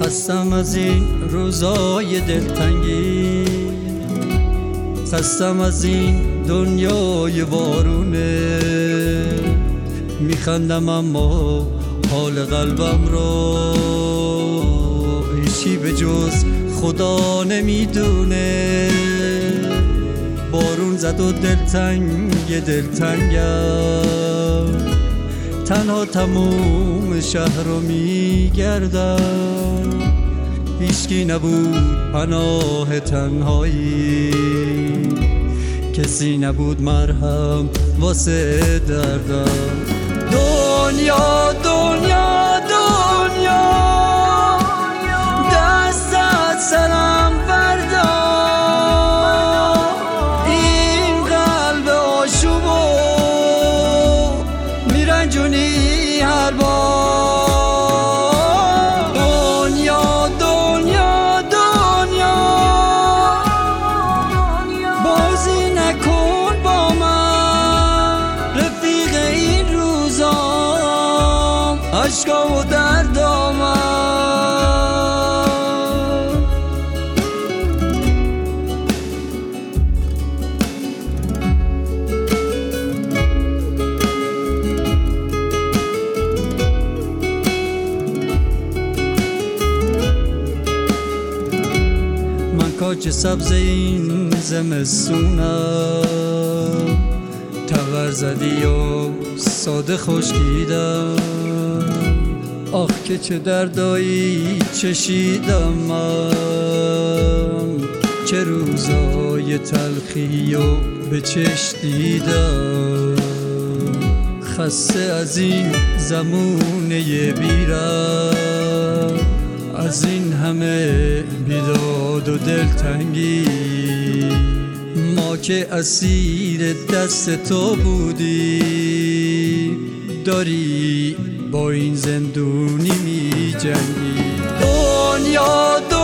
خستم از این روزای دلتنگی، خستم از این دنیای وارونه. میخندم اما حال قلبم رو هیچی به جز خدا نمیدونه. بارون زد و دلتنگم، تنها تموم شهر رو میگردم. هیچکی نبود پناه تنهایی، کسی نبود مرهم واسه دردم. دنیا دنیا دنیا دست از سرم بردار، این قلب آشوبو میرنجونی هر بار. دنیا دنیا دنیا بازی نکن با من، رفیق این روزام عشقا و دردامم. کاج سبز این زمستونم، تبر زدی و ساده خشکیدم. آخ که چه دردایی چشیدم من، چه روزای تلخی و به چشم دیدم. خسته از این زمونه بیرم، از این همه بیداد و دلتنگی. ما که اسیر دست تو بودی، داری با این زندونی می جنگی. دنیا